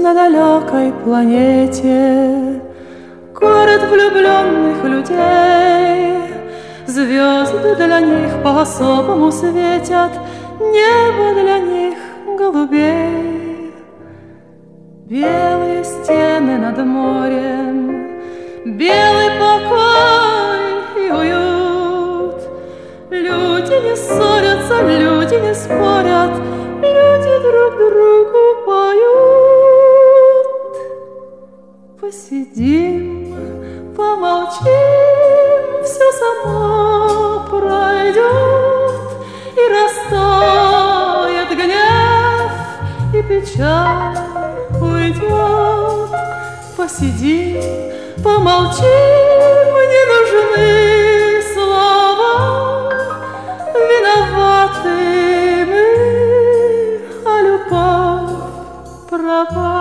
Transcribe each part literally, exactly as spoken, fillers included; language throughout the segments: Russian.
на далекой планете город влюбленных людей. Звезды для них по-особому светят, небо для них голубей. Белые стены над морем, белый покой и уют. Люди не ссорятся, люди не спорят, люди друг другу поют. Посидим, помолчим, все само пройдет, и растает гнев, и печаль уйдет. Посидим, помолчим, не нужны слова, виноваты мы, а любовь права.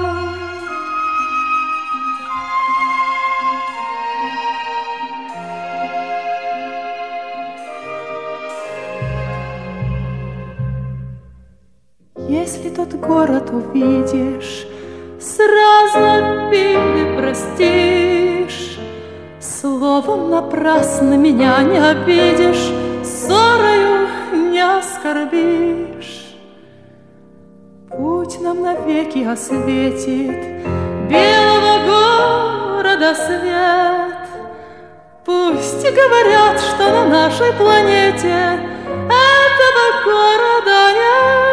Если тот город увидишь, сразу обиды простишь. Словом напрасно меня не обидишь, ссорою не оскорбишь. Путь нам навеки осветит белого города свет. Пусть говорят, что на нашей планете этого города нет.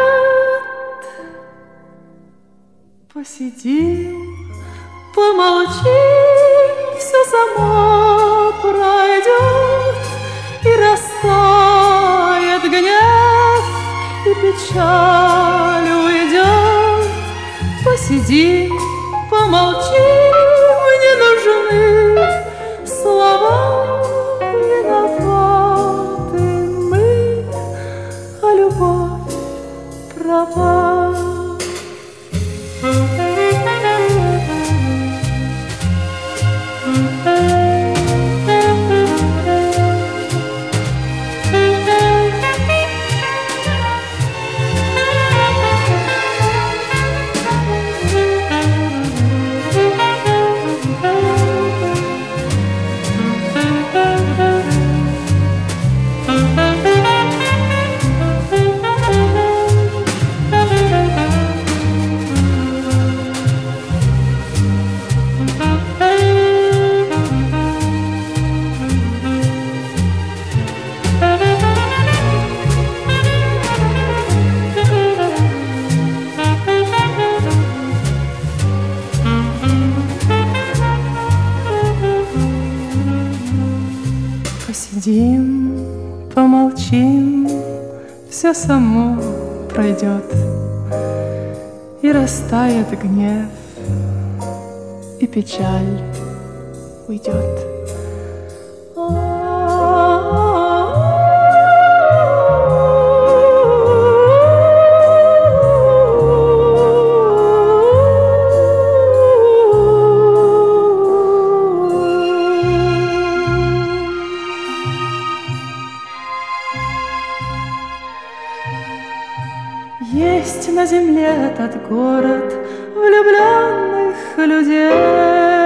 Посидим, помолчим, все само пройдет, и растает гнев, и печаль уйдет. Посидим, помолчим, не нужны слова, виноваты мы, а любовь права. Посидим, помолчим, все само пройдет, и растает гнев, и печаль уйдет. Есть на земле этот город влюбленных людей.